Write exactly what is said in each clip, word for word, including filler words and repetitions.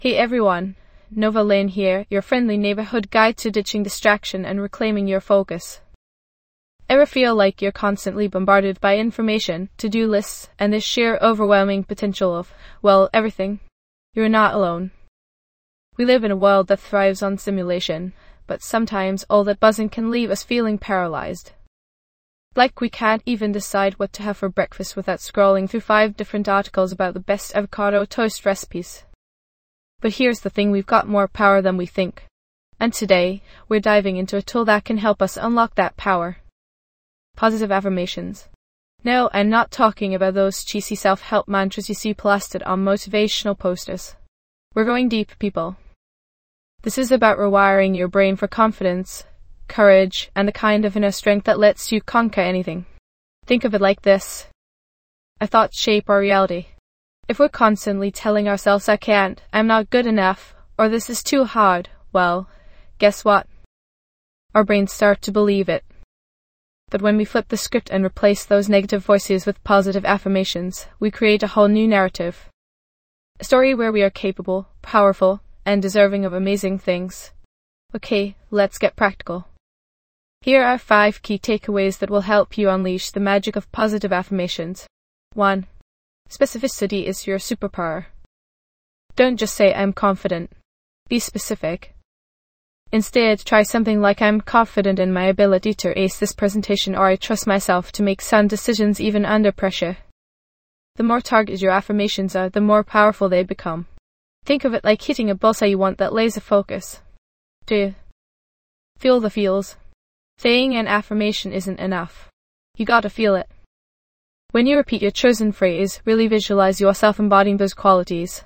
Hey everyone, Nova Lane here, your friendly neighborhood guide to ditching distraction and reclaiming your focus. Ever feel like you're constantly bombarded by information, to-do lists, and this sheer overwhelming potential of, well, everything? You're not alone. We live in a world that thrives on stimulation, but sometimes all that buzzing can leave us feeling paralyzed. Like we can't even decide what to have for breakfast without scrolling through five different articles about the best avocado toast recipes. But here's the thing, we've got more power than we think. And today, we're diving into a tool that can help us unlock that power. Positive affirmations. No, I'm not talking about those cheesy self-help mantras you see plastered on motivational posters. We're going deep, people. This is about rewiring your brain for confidence, courage, and the kind of inner strength that lets you conquer anything. Think of it like this. Our thoughts shape our reality. If we're constantly telling ourselves I can't, I'm not good enough, or this is too hard, well, guess what? Our brains start to believe it. But when we flip the script and replace those negative voices with positive affirmations, we create a whole new narrative. A story where we are capable, powerful, and deserving of amazing things. Okay, let's get practical. Here are five key takeaways that will help you unleash the magic of positive affirmations. one. Specificity is your superpower. Don't just say I'm confident. Be specific. Instead, try something like I'm confident in my ability to ace this presentation, or I trust myself to make sound decisions even under pressure. The more targeted your affirmations are, the more powerful they become. Think of it like hitting a bullseye. You want that laser focus. two. Feel the feels. Saying an affirmation isn't enough. You gotta feel it. When you repeat your chosen phrase, really visualize yourself embodying those qualities.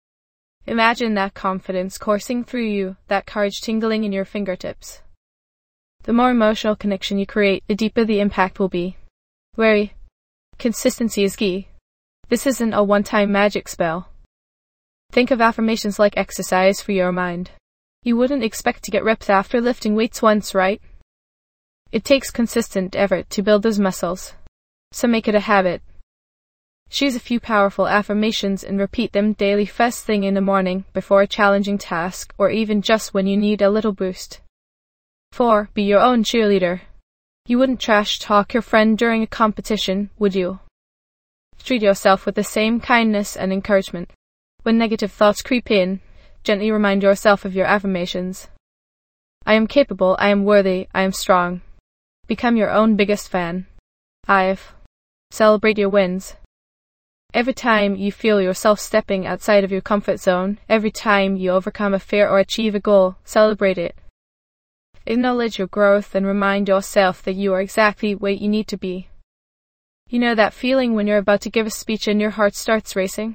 Imagine that confidence coursing through you, that courage tingling in your fingertips. The more emotional connection you create, the deeper the impact will be. Worry. Consistency is key. This isn't a one-time magic spell. Think of affirmations like exercise for your mind. You wouldn't expect to get reps after lifting weights once, right? It takes consistent effort to build those muscles. So make it a habit. Choose a few powerful affirmations and repeat them daily, first thing in the morning, before a challenging task, or even just when you need a little boost. four. Be your own cheerleader. You wouldn't trash talk your friend during a competition, would you? Treat yourself with the same kindness and encouragement. When negative thoughts creep in, gently remind yourself of your affirmations. I am capable, I am worthy, I am strong. Become your own biggest fan. five. Celebrate your wins. Every time you feel yourself stepping outside of your comfort zone, every time you overcome a fear or achieve a goal, celebrate it. Acknowledge your growth and remind yourself that you are exactly where you need to be. You know that feeling when you're about to give a speech and your heart starts racing?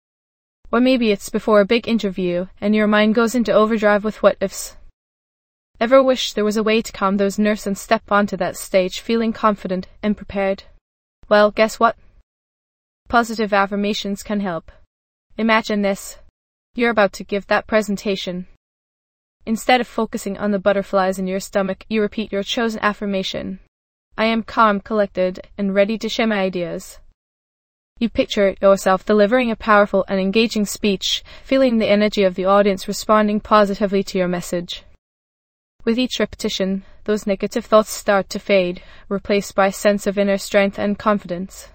Or maybe it's before a big interview and your mind goes into overdrive with what ifs. Ever wish there was a way to calm those nerves and step onto that stage feeling confident and prepared? Well, guess what? Positive affirmations can help. Imagine this. You're about to give that presentation. Instead of focusing on the butterflies in your stomach, you repeat your chosen affirmation. I am calm, collected, and ready to share my ideas. You picture yourself delivering a powerful and engaging speech, feeling the energy of the audience responding positively to your message. With each repetition, those negative thoughts start to fade, replaced by a sense of inner strength and confidence.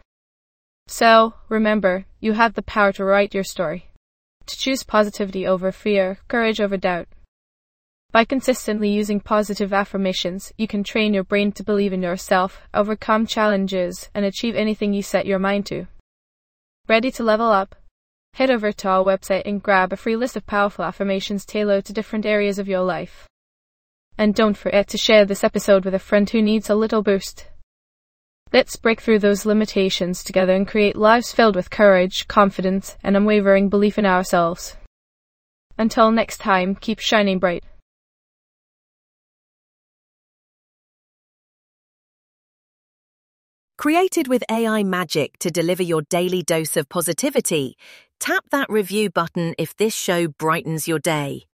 So, remember, you have the power to write your story. To choose positivity over fear, courage over doubt. By consistently using positive affirmations, you can train your brain to believe in yourself, overcome challenges, and achieve anything you set your mind to. Ready to level up? Head over to our website and grab a free list of powerful affirmations tailored to different areas of your life. And don't forget to share this episode with a friend who needs a little boost. Let's break through those limitations together and create lives filled with courage, confidence, and unwavering belief in ourselves. Until next time, keep shining bright. Created with A I magic to deliver your daily dose of positivity, tap that review button if this show brightens your day.